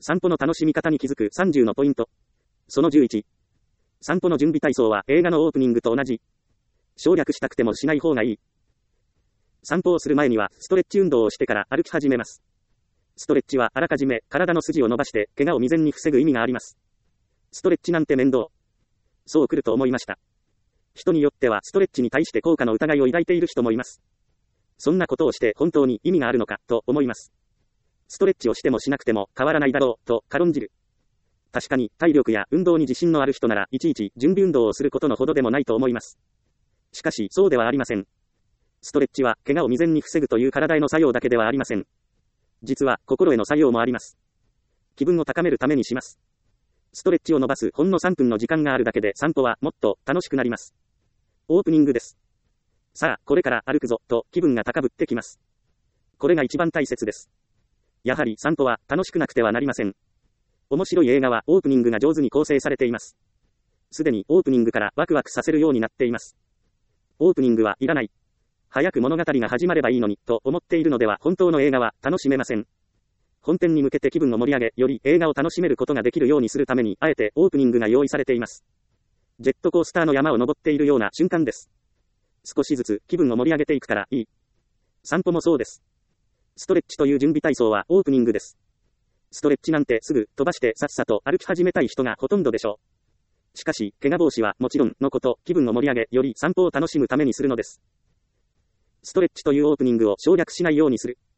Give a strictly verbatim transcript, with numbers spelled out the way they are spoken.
散歩の楽しみ方に気づくさんじゅうのポイント。そのじゅういち。散歩の準備体操は映画のオープニングと同じ。省略したくてもしない方がいい。散歩をする前にはストレッチ運動をしてから歩き始めます。ストレッチはあらかじめ体の筋を伸ばして怪我を未然に防ぐ意味があります。ストレッチなんて面倒。そう来ると思いました。人によってはストレッチに対して効果の疑いを抱いている人もいます。そんなことをして本当に意味があるのかと思います。ストレッチをしてもしなくても変わらないだろうと軽んじる。確かに体力や運動に自信のある人ならいちいち準備運動をすることのほどでもないと思います。しかしそうではありません。ストレッチは怪我を未然に防ぐという体への作用だけではありません。実は心への作用もあります。気分を高めるためにします。ストレッチを伸ばすほんのさんぷんの時間があるだけで散歩はもっと楽しくなります。オープニングです。さあ、これから歩くぞと気分が高ぶってきます。これが一番大切です。やはり散歩は楽しくなくてはなりません。面白い映画はオープニングが上手に構成されています。すでにオープニングからワクワクさせるようになっています。オープニングはいらない。早く物語が始まればいいのにと思っているのでは本当の映画は楽しめません。本編に向けて気分を盛り上げ、より映画を楽しめることができるようにするために、あえてオープニングが用意されています。ジェットコースターの山を登っているような瞬間です。少しずつ気分を盛り上げていくからいい。散歩もそうです。ストレッチという準備体操はオープニングです。ストレッチなんてすぐ飛ばしてさっさと歩き始めたい人がほとんどでしょう。しかし、怪我防止はもちろんのこと、気分を盛り上げ、より散歩を楽しむためにするのです。ストレッチというオープニングを省略しないようにする。